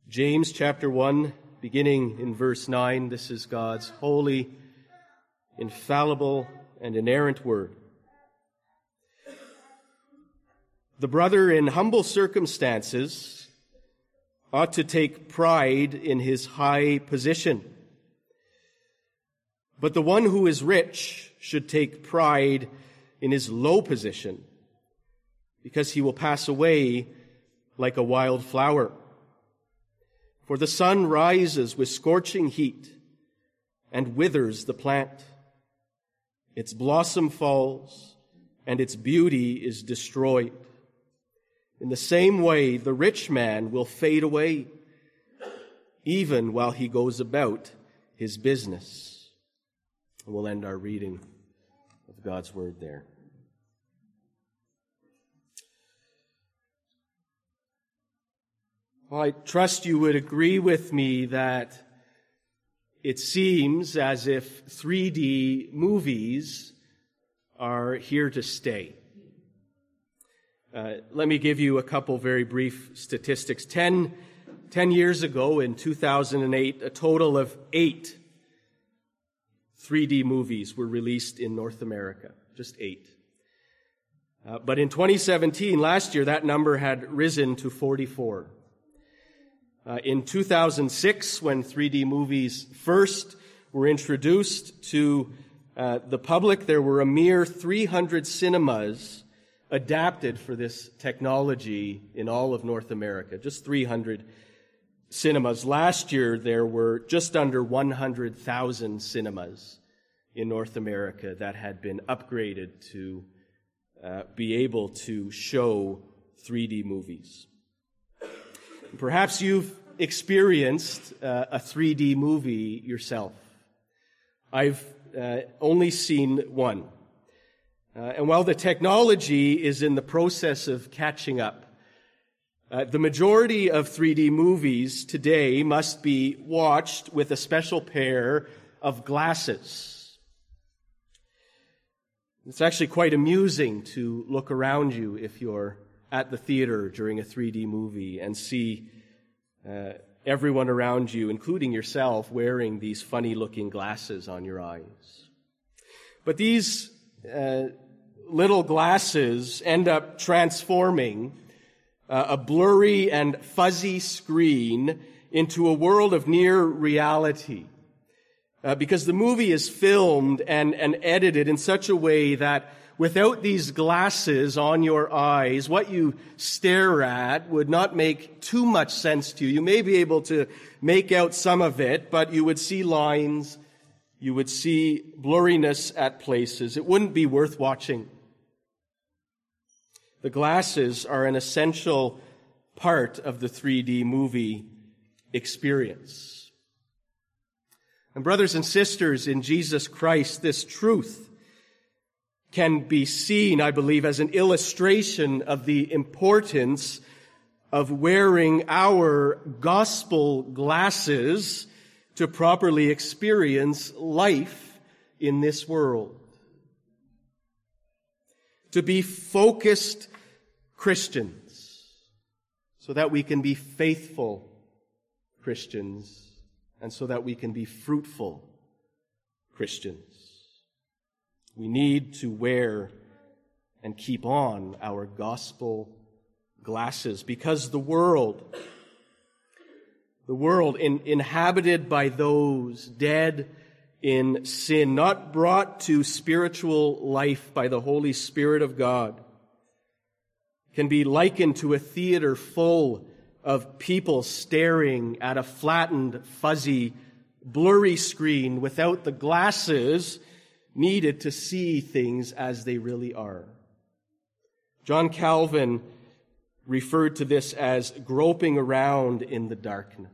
James chapter 1, beginning in verse 9, this is God's holy, infallible, and inerrant word. The brother in humble circumstances ought to take pride in his high position. But the one who is rich should take pride in his low position, because he will pass away like a wild flower. For the sun rises with scorching heat and withers the plant. Its blossom falls and its beauty is destroyed. In the same way, the rich man will fade away, even while he goes about his business. And we'll end our reading of God's word there. Well, I trust you would agree with me that it seems as if 3D movies are here to stay. Let me give you a couple very brief statistics. 10 years ago, in 2008, a total of 8 3D movies were released in North America. Just 8. But in 2017, last year, that number had risen to 44. In 2006, when 3D movies first were introduced to the public, there were a mere 300 cinemas adapted for this technology in all of North America. Just 300 cinemas. Last year, there were just under 100,000 cinemas in North America that had been upgraded to be able to show 3D movies. Perhaps you've experienced a 3D movie yourself. I've only seen one. And while the technology is in the process of catching up, the majority of 3D movies today must be watched with a special pair of glasses. It's actually quite amusing to look around you if you're at the theater during a 3D movie and see everyone around you, including yourself, wearing these funny-looking glasses on your eyes. But these little glasses end up transforming a blurry and fuzzy screen into a world of near reality. Because the movie is filmed and edited in such a way that without these glasses on your eyes, what you stare at would not make too much sense to you. You may be able to make out some of it, but you would see lines, you would see blurriness at places. It wouldn't be worth watching. The glasses are an essential part of the 3D movie experience. And brothers and sisters in Jesus Christ, this truth can be seen, I believe, as an illustration of the importance of wearing our gospel glasses to properly experience life in this world. To be focused Christians, so that we can be faithful Christians, and so that we can be fruitful Christians. We need to wear and keep on our gospel glasses, because the world inhabited by those dead in sin, not brought to spiritual life by the Holy Spirit of God, can be likened to a theater full of people staring at a flattened, fuzzy, blurry screen without the glasses needed to see things as they really are. John Calvin referred to this as groping around in the darkness.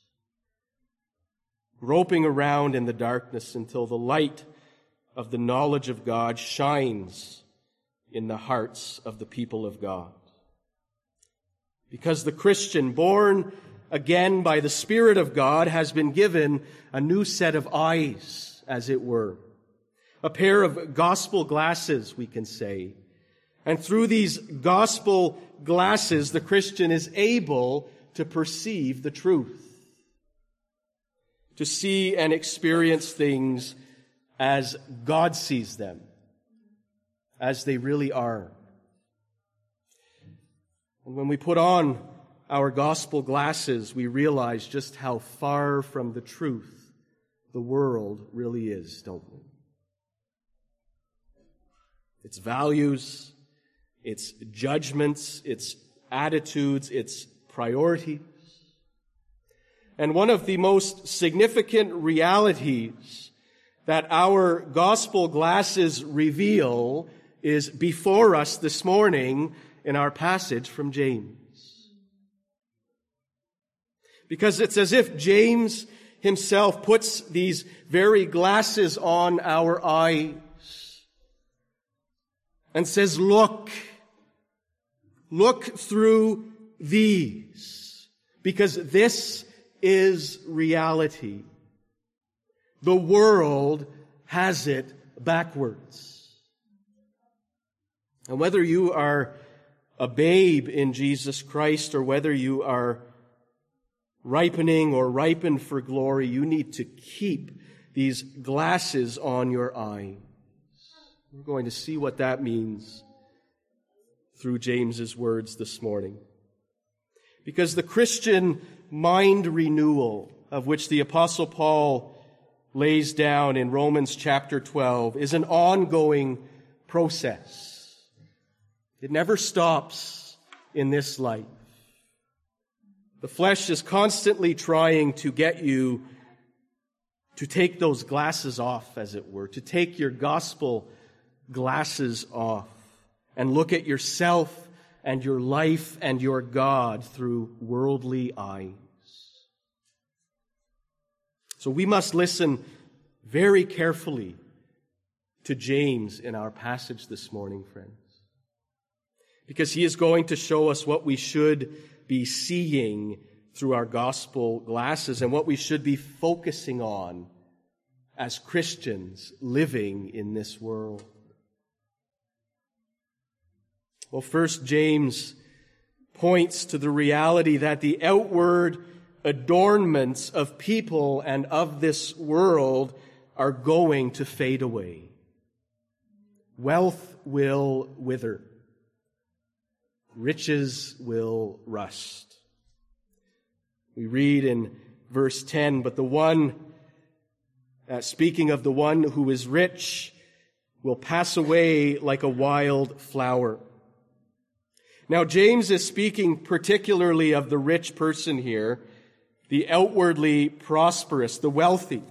Groping around in the darkness until the light of the knowledge of God shines in the hearts of the people of God. Because the Christian, born again by the Spirit of God, has been given a new set of eyes, as it were. A pair of gospel glasses, we can say. And through these gospel glasses, the Christian is able to perceive the truth, to see and experience things as God sees them, as they really are. And when we put on our gospel glasses, we realize just how far from the truth the world really is, don't we? Its values, its judgments, its attitudes, its priorities. And one of the most significant realities that our gospel glasses reveal is before us this morning in our passage from James. Because it's as if James himself puts these very glasses on our eyes and says, look through these, because this is reality. The world has it backwards. And whether you are a babe in Jesus Christ or whether you are ripening or ripened for glory, you need to keep these glasses on your eyes. We're going to see what that means through James's words this morning. Because the Christian mind renewal, of which the Apostle Paul lays down in Romans chapter 12, is an ongoing process. It never stops in this life. The flesh is constantly trying to get you to take those glasses off, as it were, to take your gospel glasses off and look at yourself and your life and your God through worldly eyes. So we must listen very carefully to James in our passage this morning, friends, because he is going to show us what we should be seeing through our gospel glasses and what we should be focusing on as Christians living in this world. Well, first, James points to the reality that the outward adornments of people and of this world are going to fade away. Wealth will wither. Riches will rust. We read in verse 10, but the one, speaking of the one who is rich, will pass away like a wild flower. Now, James is speaking particularly of the rich person here, the outwardly prosperous, the wealthy.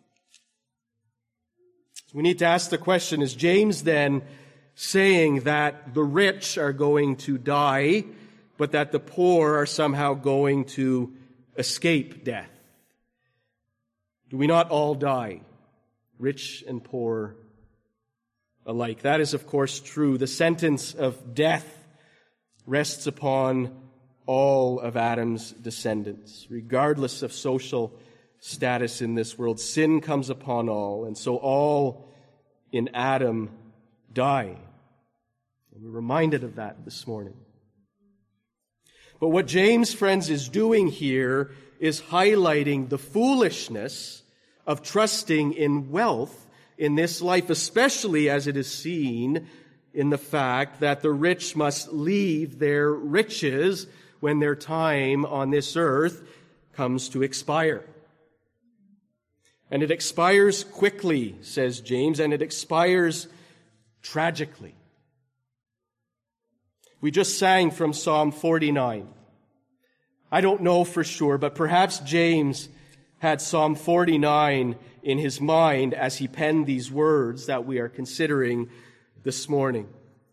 We need to ask the question, is James then saying that the rich are going to die, but that the poor are somehow going to escape death? Do we not all die, rich and poor alike? That is, of course, true. The sentence of death rests upon all of Adam's descendants, regardless of social status in this world. Sin comes upon all, and so all in Adam die. And we're reminded of that this morning. But what James, friends, is doing here is highlighting the foolishness of trusting in wealth in this life, especially as it is seen in the fact that the rich must leave their riches when their time on this earth comes to expire. And it expires quickly, says James, and it expires tragically. We just sang from Psalm 49. I don't know for sure, but perhaps James had Psalm 49 in his mind as he penned these words that we are considering this morning.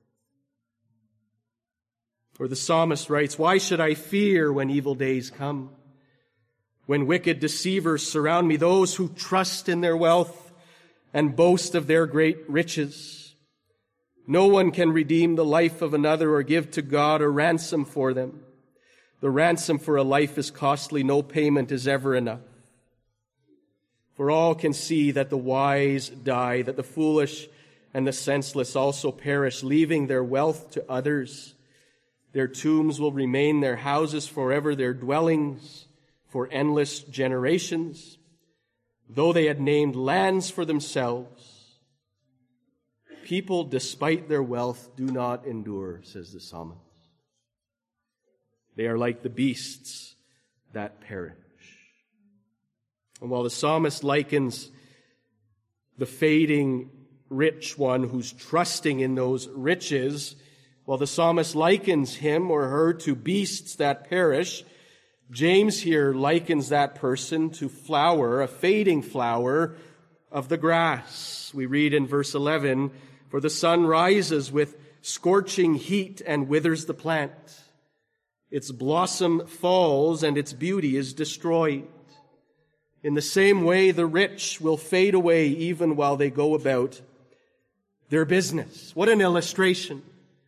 Or the psalmist writes, "Why should I fear when evil days come? When wicked deceivers surround me, those who trust in their wealth and boast of their great riches. No one can redeem the life of another or give to God a ransom for them. The ransom for a life is costly. No payment is ever enough. For all can see that the wise die, that the foolish and the senseless also perish, leaving their wealth to others, Their tombs will remain their houses forever, their dwellings for endless generations. Though they had named lands for themselves, people, despite their wealth, do not endure, says the psalmist. They are like the beasts that perish. And while the psalmist likens the fading rich one who's trusting in those riches, while the psalmist likens him or her to beasts that perish, James here likens that person to flower, a fading flower of the grass. We read in verse 11, "For the sun rises with scorching heat and withers the plant. Its blossom falls and its beauty is destroyed. In the same way, the rich will fade away even while they go about their business." What an illustration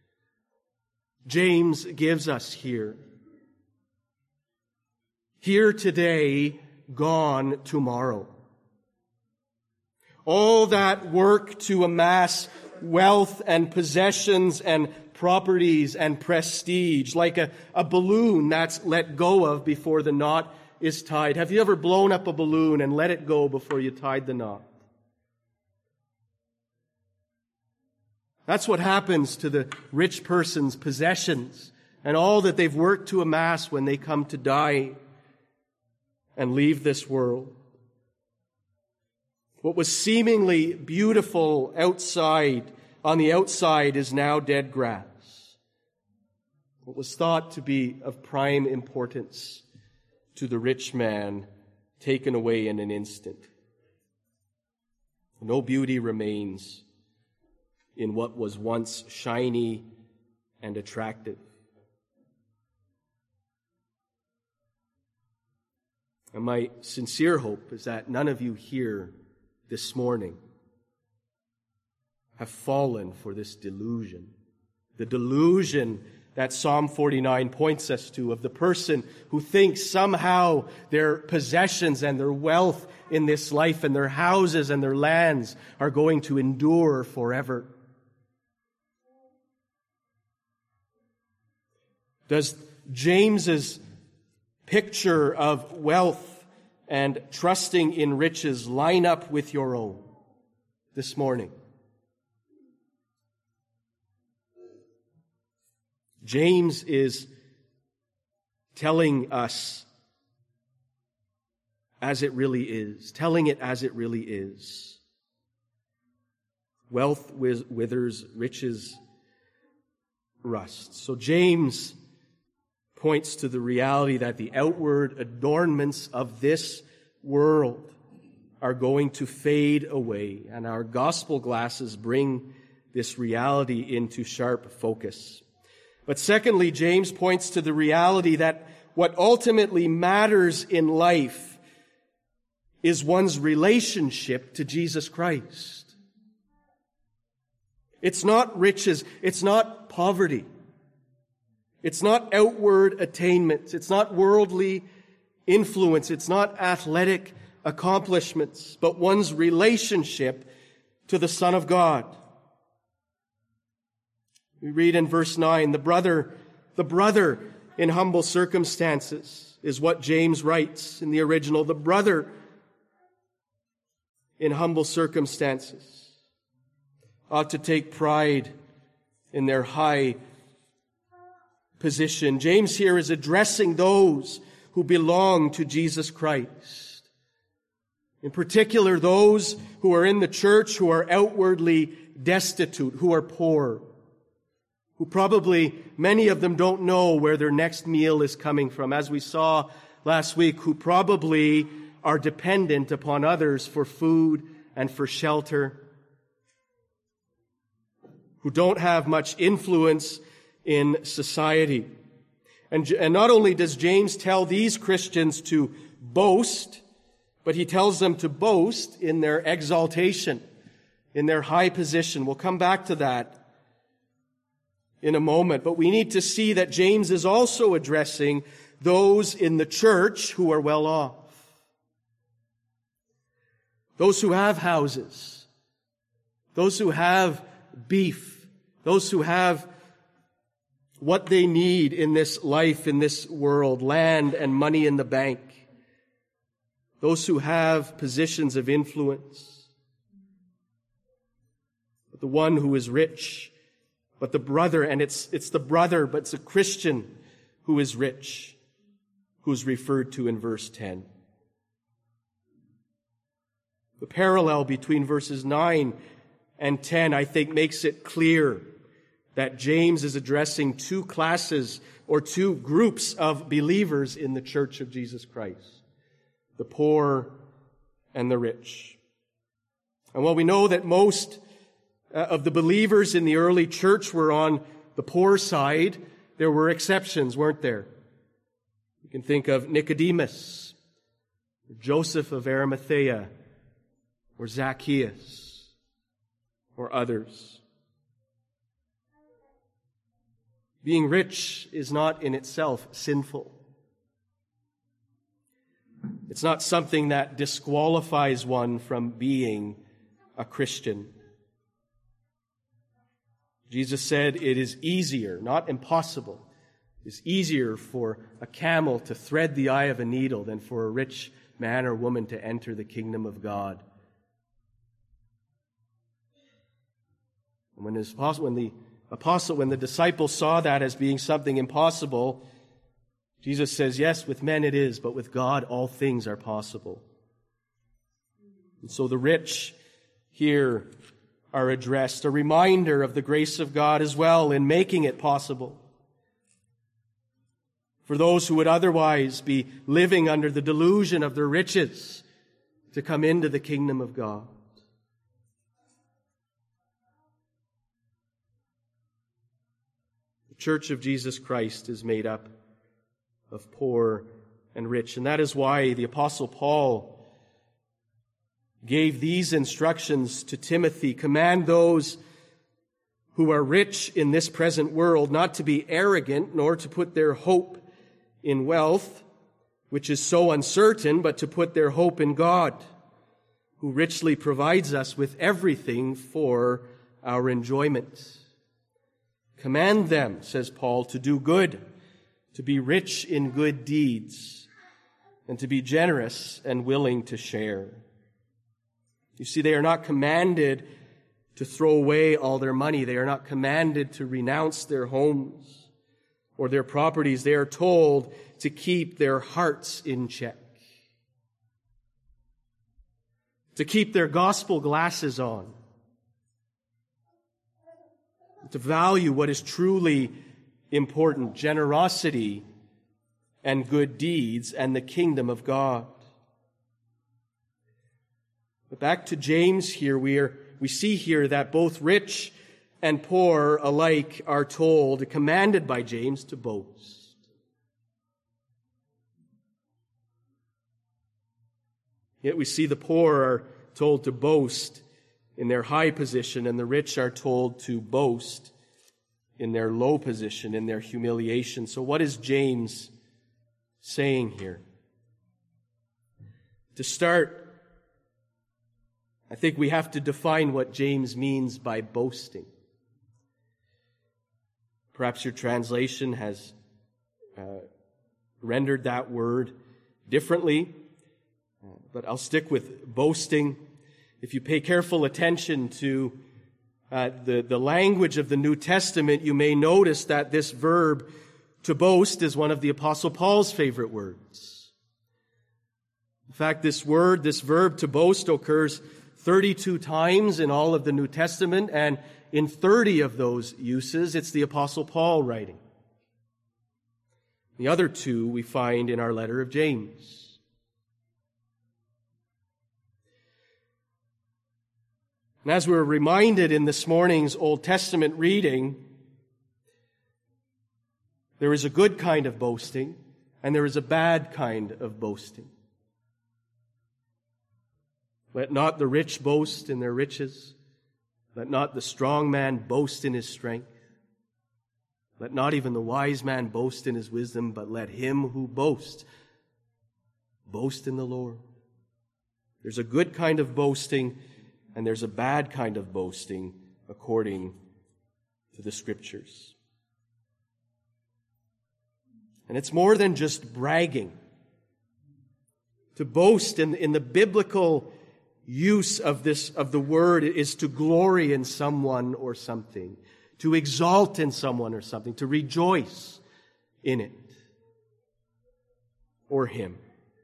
James gives us here. Here today, gone tomorrow. All that work to amass wealth and possessions and properties and prestige, like a balloon that's let go of before the knot is tied. Have you ever blown up a balloon and let it go before you tied the knot? That's what happens to the rich person's possessions and all that they've worked to amass when they come to die and leave this world. What was seemingly beautiful on the outside is now dead grass. What was thought to be of prime importance to the rich man, taken away in an instant. No beauty remains in what was once shiny and attractive. And my sincere hope is that none of you here this morning have fallen for this delusion. The delusion that Psalm 49 points us to, of the person who thinks somehow their possessions and their wealth in this life and their houses and their lands are going to endure forever. Does James's picture of wealth and trusting in riches line up with your own this morning? James is telling us as it really is, telling it as it really is. Wealth withers, riches rust. So James points to the reality that the outward adornments of this world are going to fade away, and our gospel glasses bring this reality into sharp focus. But secondly, James points to the reality that what ultimately matters in life is one's relationship to Jesus Christ. It's not riches, it's not poverty. It's not outward attainments. It's not worldly influence. It's not athletic accomplishments, but one's relationship to the Son of God. We read in verse 9, the brother in humble circumstances is what James writes in the original. The brother in humble circumstances ought to take pride in their high position. James here is addressing those who belong to Jesus Christ. In particular, those who are in the church who are outwardly destitute, who are poor, who probably, many of them don't know where their next meal is coming from, as we saw last week, who probably are dependent upon others for food and for shelter, who don't have much influence in society. And not only does James tell these Christians to boast, but he tells them to boast in their exaltation, in their high position. We'll come back to that in a moment. But we need to see that James is also addressing those in the church who are well off. Those who have houses. Those who have beef. Those who have what they need in this life, in this world, land and money in the bank. Those who have positions of influence. But the one who is rich, but the brother, and it's the brother, but it's a Christian who is rich, who's referred to in verse 10. The parallel between verses 9 and 10, I think, makes it clear that James is addressing two classes or two groups of believers in the Church of Jesus Christ, the poor and the rich. And while we know that most of the believers in the early church were on the poor side, there were exceptions, weren't there? You can think of Nicodemus, or Joseph of Arimathea, or Zacchaeus, or others. Being rich is not in itself sinful. It's not something that disqualifies one from being a Christian. Jesus said it is easier, not impossible, it's easier for a camel to thread the eye of a needle than for a rich man or woman to enter the kingdom of God. And when the disciples saw that as being something impossible, Jesus says, yes, with men it is, but with God all things are possible. And so the rich here are addressed, a reminder of the grace of God as well in making it possible for those who would otherwise be living under the delusion of their riches to come into the kingdom of God. The Church of Jesus Christ is made up of poor and rich, and that is why the Apostle Paul gave these instructions to Timothy. Command those who are rich in this present world not to be arrogant, nor to put their hope in wealth, which is so uncertain, but to put their hope in God, who richly provides us with everything for our enjoyment. Command them, says Paul, to do good, to be rich in good deeds, and to be generous and willing to share. You see, they are not commanded to throw away all their money. They are not commanded to renounce their homes or their properties. They are told to keep their hearts in check, to keep their gospel glasses on, to value what is truly important, generosity and good deeds and the kingdom of God. But back to James here, we see here that both rich and poor alike are told, commanded by James, to boast. Yet we see the poor are told to boast in their high position, and the rich are told to boast in their low position, in their humiliation. So what is James saying here? To start, I think we have to define what James means by boasting. Perhaps your translation has rendered that word differently, but I'll stick with boasting. If you pay careful attention to the language of the New Testament, you may notice that this verb to boast is one of the Apostle Paul's favorite words. In fact, this verb to boast occurs 32 times in all of the New Testament, and in 30 of those uses, it's the Apostle Paul writing. The other two we find in our letter of James. And as we're reminded in this morning's Old Testament reading, there is a good kind of boasting, and there is a bad kind of boasting. Let not the rich boast in their riches. Let not the strong man boast in his strength. Let not even the wise man boast in his wisdom, but let him who boasts boast in the Lord. There's a good kind of boasting, and there's a bad kind of boasting according to the Scriptures. And it's more than just bragging. To boast in the biblical use of the word is to glory in someone or something, to exalt in someone or something, to rejoice in it or him.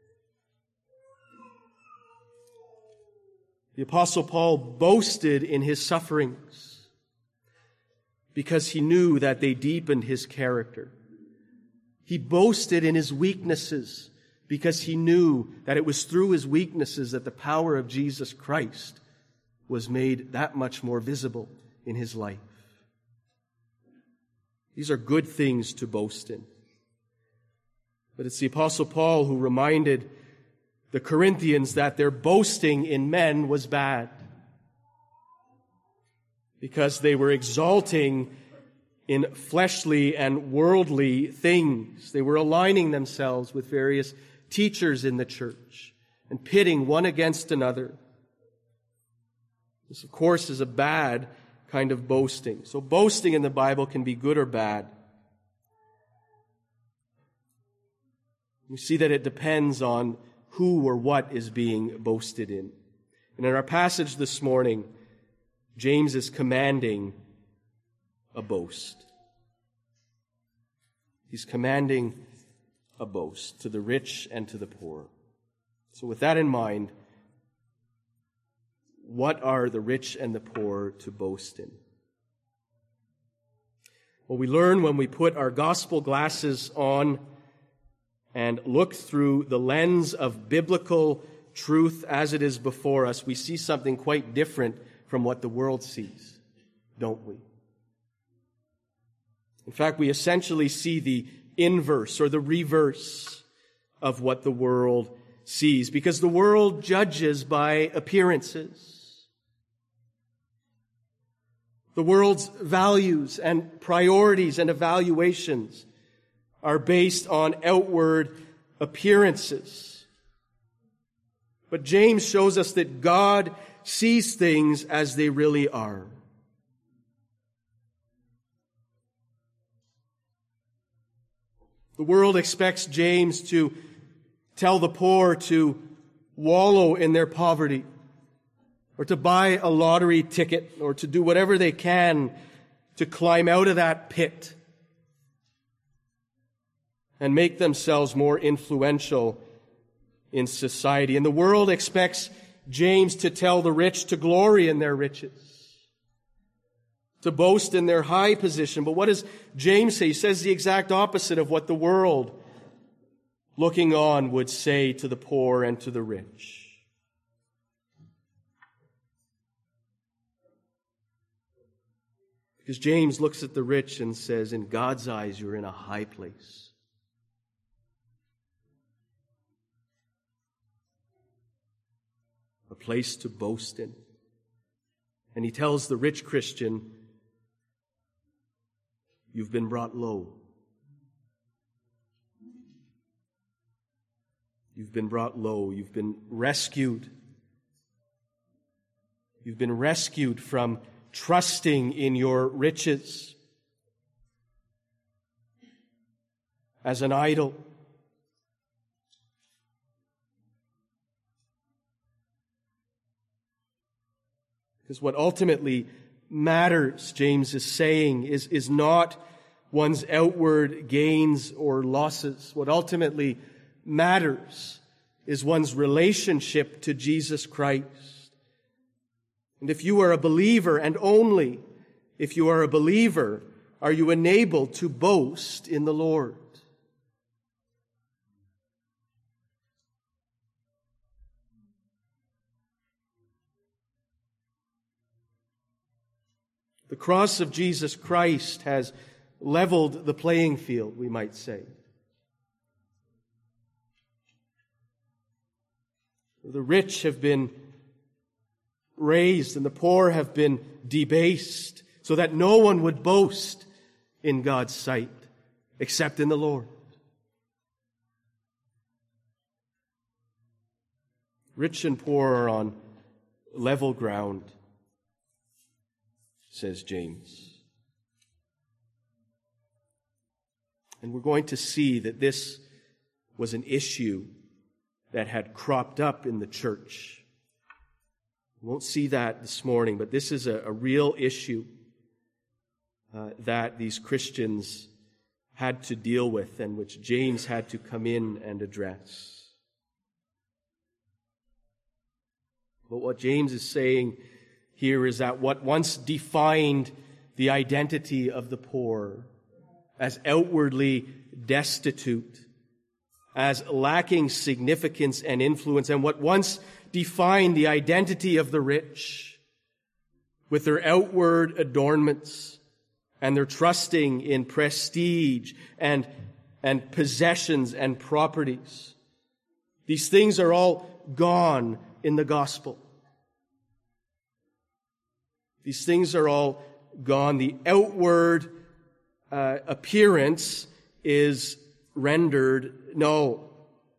The Apostle Paul boasted in his sufferings because he knew that they deepened his character. He boasted in his weaknesses because he knew that it was through his weaknesses that the power of Jesus Christ was made that much more visible in his life. These are good things to boast in. But it's the Apostle Paul who reminded the Corinthians that their boasting in men was bad, because they were exalting in fleshly and worldly things. They were aligning themselves with various teachers in the church and pitting one against another. This, of course, is a bad kind of boasting. So boasting in the Bible can be good or bad. We see that it depends on who or what is being boasted in. And in our passage this morning, James is commanding a boast. He's commanding a boast to the rich and to the poor. So with that in mind, what are the rich and the poor to boast in? Well, we learn when we put our gospel glasses on and look through the lens of biblical truth as it is before us, we see something quite different from what the world sees, don't we? In fact, we essentially see the inverse or the reverse of what the world sees, because the world judges by appearances. The world's values and priorities and evaluations are based on outward appearances. But James shows us that God sees things as they really are. The world expects James to tell the poor to wallow in their poverty, or to buy a lottery ticket, or to do whatever they can to climb out of that pit and make themselves more influential in society. And the world expects James to tell the rich to glory in their riches, to boast in their high position. But what does James say? He says the exact opposite of what the world looking on would say to the poor and to the rich. Because James looks at the rich and says, in God's eyes, you're in a high place. A place to boast in. And he tells the rich Christian, you've been brought low. You've been brought low. You've been rescued. You've been rescued from trusting in your riches as an idol. Because what ultimately matters, James is saying, is not one's outward gains or losses. What ultimately matters is one's relationship to Jesus Christ. And if you are a believer, and only if you are a believer, are you enabled to boast in the Lord. The cross of Jesus Christ has leveled the playing field, we might say. The rich have been raised and the poor have been debased, so that no one would boast in God's sight except in the Lord. Rich and poor are on level ground, says James. And we're going to see that this was an issue that had cropped up in the church. We won't see that this morning, but this is a real issue that these Christians had to deal with and which James had to come in and address. But what James is saying here is that what once defined the identity of the poor as outwardly destitute, as lacking significance and influence, and what once defined the identity of the rich with their outward adornments and their trusting in prestige and possessions and properties. These things are all gone in the gospel. These things are all gone. The outward appearance is rendered null.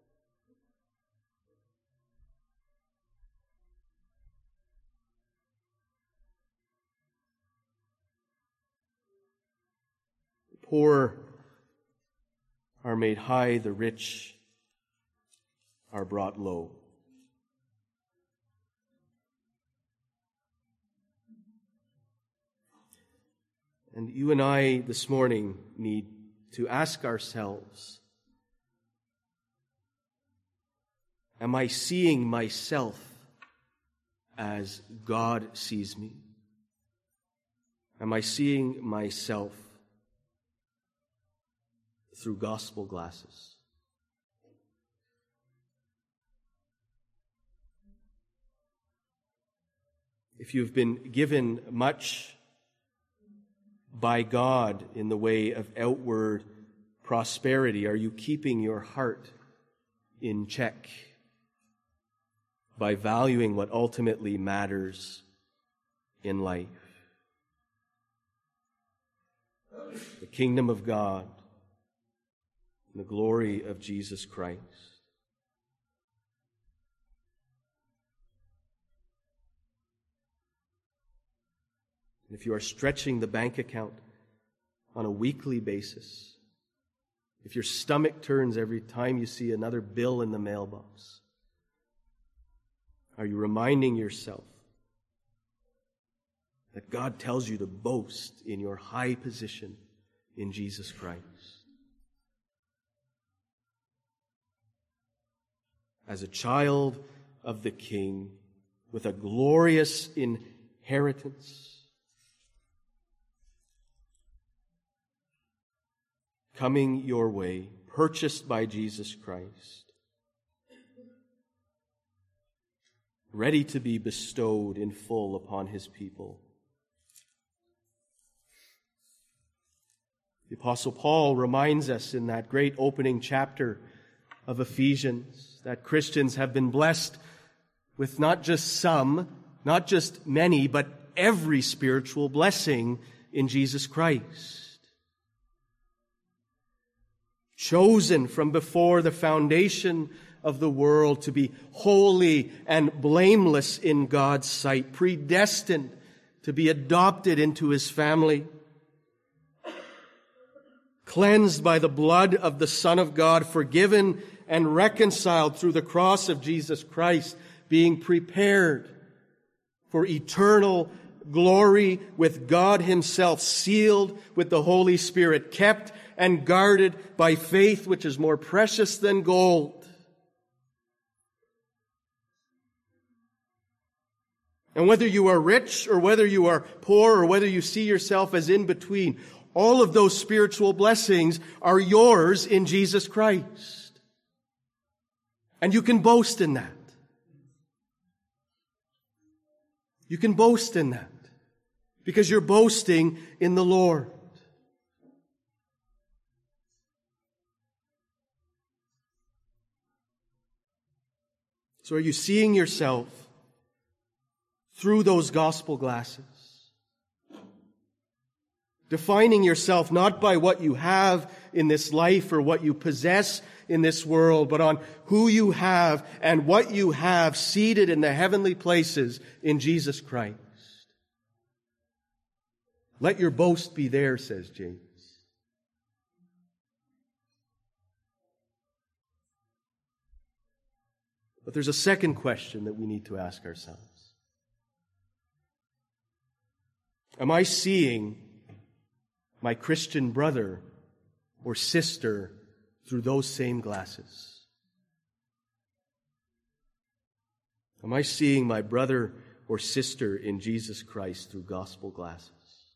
The poor are made high, the rich are brought low. And you and I this morning need to ask ourselves, am I seeing myself as God sees me? Am I seeing myself through gospel glasses? If you've been given much by God in the way of outward prosperity, are you keeping your heart in check by valuing what ultimately matters in life? The kingdom of God and the glory of Jesus Christ. If you are stretching the bank account on a weekly basis, if your stomach turns every time you see another bill in the mailbox, are you reminding yourself that God tells you to boast in your high position in Jesus Christ? As a child of the King with a glorious inheritance, coming your way, purchased by Jesus Christ, ready to be bestowed in full upon His people. The Apostle Paul reminds us in that great opening chapter of Ephesians that Christians have been blessed with not just some, not just many, but every spiritual blessing in Jesus Christ. Chosen from before the foundation of the world to be holy and blameless in God's sight, predestined to be adopted into His family, cleansed by the blood of the Son of God, forgiven and reconciled through the cross of Jesus Christ, being prepared for eternal glory with God Himself, sealed with the Holy Spirit, kept and guarded by faith which is more precious than gold. And whether you are rich or whether you are poor or whether you see yourself as in between, all of those spiritual blessings are yours in Jesus Christ. And you can boast in that. You can boast in that because you're boasting in the Lord. So are you seeing yourself through those gospel glasses? Defining yourself not by what you have in this life or what you possess in this world, but on who you have and what you have seated in the heavenly places in Jesus Christ. Let your boast be there, says James. But there's a second question that we need to ask ourselves. Am I seeing my Christian brother or sister through those same glasses? Am I seeing my brother or sister in Jesus Christ through gospel glasses?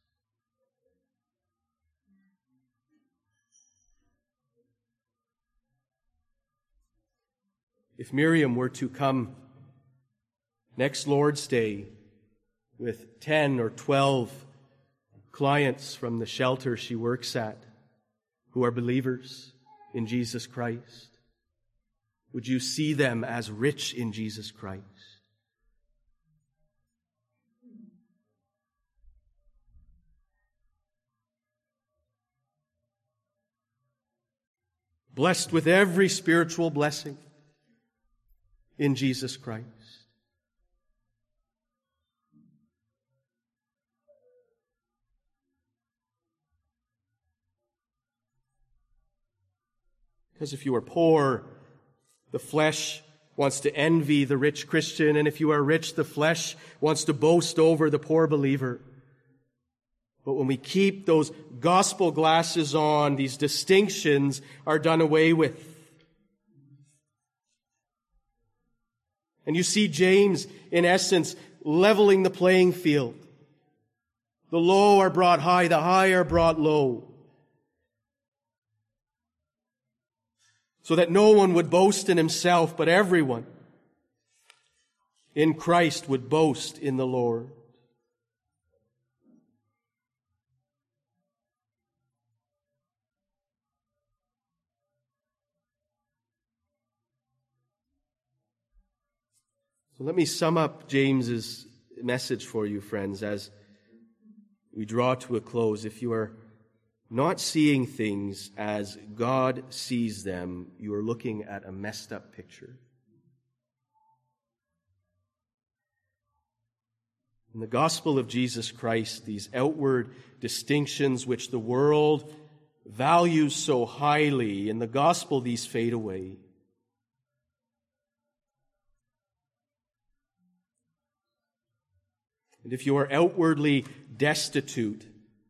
If Miriam were to come next Lord's Day with 10 or 12 clients from the shelter she works at who are believers in Jesus Christ, would you see them as rich in Jesus Christ? Blessed with every spiritual blessing in Jesus Christ. Because if you are poor, the flesh wants to envy the rich Christian, and if you are rich, the flesh wants to boast over the poor believer. But when we keep those gospel glasses on, these distinctions are done away with. And you see James, in essence, leveling the playing field. The low are brought high, the high are brought low. So that no one would boast in himself, but everyone in Christ would boast in the Lord. So let me sum up James's message for you, friends, as we draw to a close. If you are not seeing things as God sees them, you are looking at a messed up picture. In the gospel of Jesus Christ, these outward distinctions which the world values so highly, in the gospel these fade away. And if you are outwardly destitute,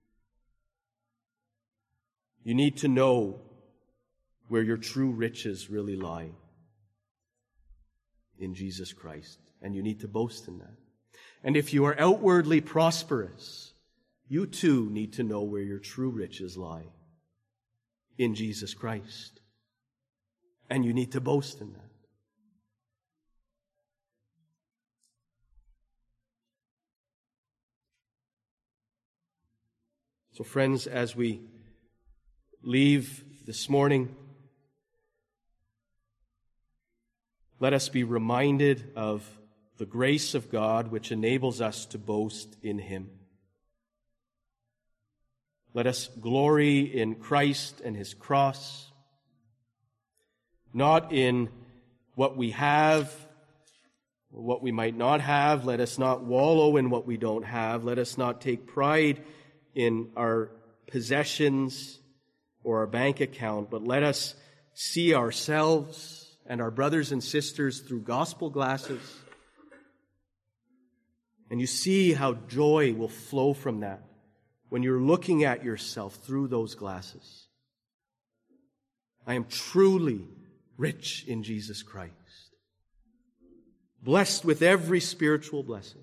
you need to know where your true riches really lie in Jesus Christ. And you need to boast in that. And if you are outwardly prosperous, you too need to know where your true riches lie in Jesus Christ. And you need to boast in that. So friends, as we leave this morning, let us be reminded of the grace of God which enables us to boast in Him. Let us glory in Christ and His cross, not in what we have or what we might not have. Let us not wallow in what we don't have. Let us not take pride in our possessions or our bank account, but let us see ourselves and our brothers and sisters through gospel glasses. And you see how joy will flow from that when you're looking at yourself through those glasses. I am truly rich in Jesus Christ, blessed with every spiritual blessing.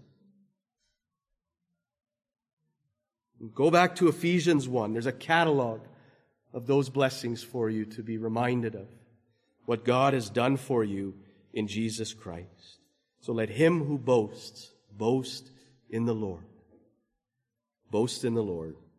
Go back to Ephesians 1. There's a catalog of those blessings for you to be reminded of what God has done for you in Jesus Christ. So let him who boasts, boast in the Lord. Boast in the Lord.